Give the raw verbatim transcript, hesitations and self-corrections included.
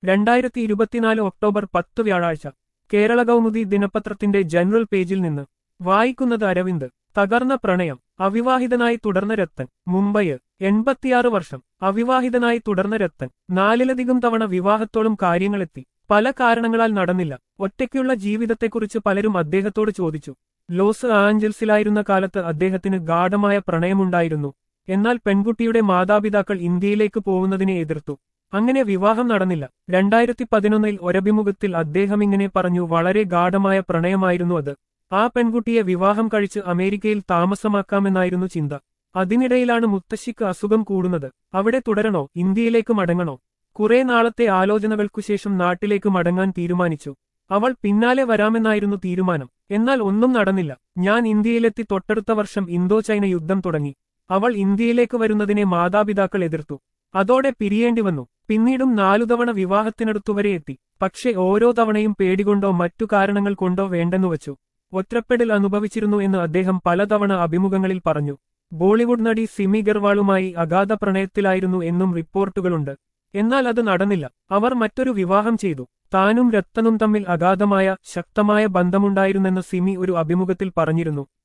രണ്ടായിരത്തി ഇരുപത്തിനാല് ഒക്ടോബർ പത്ത് വ്യാഴാഴ്ച കേരള കൗമുദി ദിനപത്രത്തിന്റെ ജനറൽ പേജിൽ നിന്ന് വായിക്കുന്നത് അരവിന്ദ്. തകർന്ന പ്രണയം, അവിവാഹിതനായി തുടർന്ന രത്തൻ. മുംബൈ. എൺപത്തിയാറ് വർഷം അവിവാഹിതനായി തുടർന്ന രത്തൻ നാലിലധികം തവണ വിവാഹത്തോളം കാര്യങ്ങളെത്തി. പല കാരണങ്ങളാൽ നടന്നില്ല. ഒറ്റയ്ക്കുള്ള ജീവിതത്തെക്കുറിച്ച് പലരും അദ്ദേഹത്തോട് ചോദിച്ചു. ലോസ് ആഞ്ചൽസിലായിരുന്ന കാലത്ത് അദ്ദേഹത്തിന് ഗാഢമായ പ്രണയമുണ്ടായിരുന്നു. എന്നാൽ പെൺകുട്ടിയുടെ മാതാപിതാക്കൾ ഇന്ത്യയിലേക്ക് പോകുന്നതിനെ എതിർത്തു. അങ്ങനെ വിവാഹം നടന്നില്ല. രണ്ടായിരത്തി പതിനൊന്നിൽ ഒരഭിമുഖത്തിൽ അദ്ദേഹം ഇങ്ങനെ പറഞ്ഞു: വളരെ ഗാഢമായ പ്രണയമായിരുന്നു അത്. ആ പെൺകുട്ടിയെ വിവാഹം കഴിച്ച് അമേരിക്കയിൽ താമസമാക്കാമെന്നായിരുന്നു ചിന്ത. അതിനിടയിലാണ് മുത്തശ്ശിക്ക് അസുഖം കൂടുന്നത്. അവിടെ തുടരണോ, ഇന്ത്യയിലേക്ക് മടങ്ങണോ? കുറെ നാളത്തെ ആലോചനകൾക്കുശേഷം നാട്ടിലേക്ക് മടങ്ങാൻ തീരുമാനിച്ചു. അവൾ പിന്നാലെ വരാമെന്നായിരുന്നു തീരുമാനം. എന്നാൽ ഒന്നും നടന്നില്ല. ഞാൻ ഇന്ത്യയിലെത്തി തൊട്ടടുത്ത വർഷം ഇന്തോ ചൈന യുദ്ധം തുടങ്ങി. അവൾ ഇന്ത്യയിലേക്ക് വരുന്നതിനെ മാതാപിതാക്കൾ എതിർത്തു. അതോടെ പിരിയേണ്ടി വന്നു. പിന്നീടും നാലുതവണ വിവാഹത്തിനടുത്തുവരെ എത്തി. പക്ഷെ ഓരോ തവണയും പേടികൊണ്ടോ മറ്റു കാരണങ്ങൾ കൊണ്ടോ വേണ്ടെന്നു വച്ചു. ഒറ്റപ്പെടൽ അനുഭവിച്ചിരുന്നു എന്ന് അദ്ദേഹം പലതവണ അഭിമുഖങ്ങളിൽ പറഞ്ഞു. ബോളിവുഡ് നടി സിമി ഗർവാളുമായി അഗാധ പ്രണയത്തിലായിരുന്നു എന്നും റിപ്പോർട്ടുകളുണ്ട്. എന്നാൽ അത് നടന്നില്ല. അവർ മറ്റൊരു വിവാഹം ചെയ്തു. താനും രത്തനും തമ്മിൽ അഗാധമായ ശക്തമായ ബന്ധമുണ്ടായിരുന്നെന്ന് സിമി ഒരു അഭിമുഖത്തിൽ പറഞ്ഞിരുന്നു.